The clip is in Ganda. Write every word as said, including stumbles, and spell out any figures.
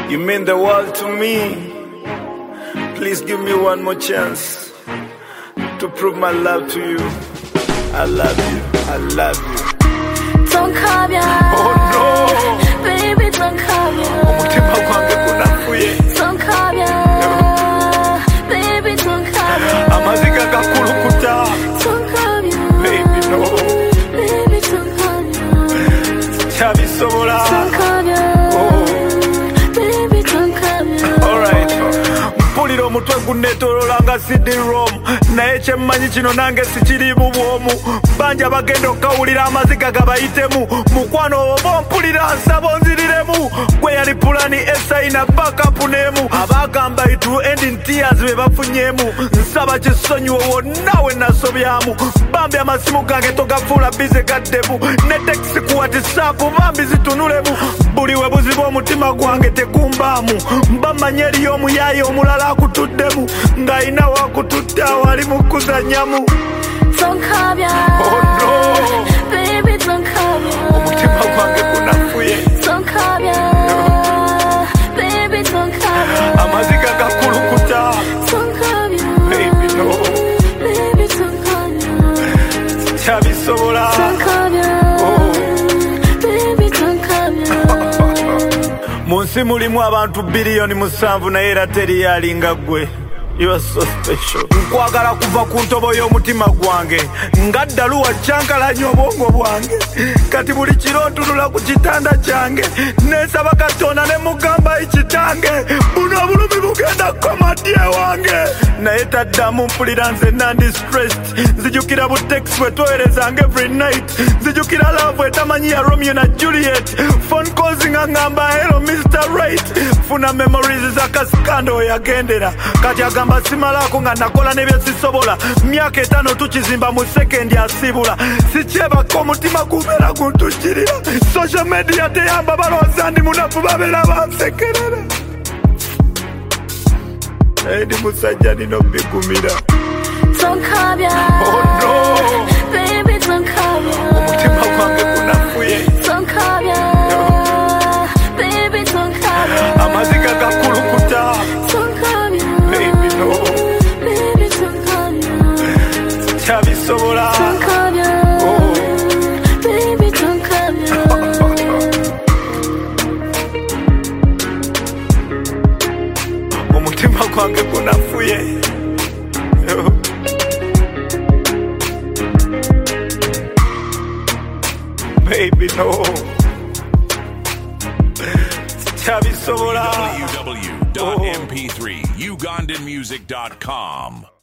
You mean the world to me. Please give me one more chance to prove my love to you. I love you, I love you. Don't come here. Oh no, baby, don't come here. umutima wange kunafuye. Don't come here, baby, don't come here. Amaziga gakulukuta. Don't come here, baby, no. Baby, don't come here. Chabisobola. Don't come here, oh. Baby, don't come here. Alright. Mpulira omutwe guneetoloola nga Sydney Rome, naye kyemmanyi kino nange sikiri bubwomu. Banja bagenda okawulira amaziga gabayitemu. Mukwano oba mpulira nsaba onziriremu. Gwe yali pulani esayina backup neemu. Abagamba it will end in tears be bafunyemu. Nsaba kisonyiwo wonna we nasobyamu. Bambi amasimu gange togafuula bize gaddemu. Ne tekisi kuwatisaapu bambi zitunulemu. Buli we buzibu omutima gwange tegumbaamu. Mba mmanyi eriyo omuyaayi omulala akutuddemu. Ng'ayina wakututta awali mu kuzannyamu. Don't come here. Oh no, baby, don't come here. umutima gwange gunafuye. Don't come here, baby, don't come here. Amaziga gakulukuta. Don't come here, baby, no. Baby, don't come here. Chabisobola. Don't come here, oh. Baby, don't come here. Munsi mulimu abantu biliyoni musanvu naye era teri yalinga gwe. You are so special. Nkwagala kuva ku ntobo y'omutima gwange. Nga ddalu wacyankalanya obwongo bwange. Kati buli kiro ntunula ku kitanda kyange. Neesaba Katonda ne mugamba ikitange. Buno obulumi bugenda kukoma dye wange. Naye taddamu mpulira nze nandi stressed. Nzijukira bu text bwe twoherezanga every night. Nzijukira love etamanyi ya Romeo na Juliet. Phone calls nga ngamba hello Mister Right. Funa memories za kasikando yagendera. Kati agamba simalako nga nakola nebye sisobola. Myaka etaano tukizimba mu sekendi asibula. Sikyebako omutima gubeera guntukirira. Social media teyamba balowooza ndi munafu babeera bansekerera. Naye ndi musajja nina obbigumira. Don't come here, oh no, baby, don't come here. umutima gwange gunafuye. Don't come here, baby, don't come here. Amaziga gakulukuta. Don't come here, baby, no. Baby, don't come here. Chabisobola. Don't come here, oh. Baby, don't come here. Umutima gwange gunafuye. Baby, no. Chabisobola. w w w dot m p three ugandan music dot com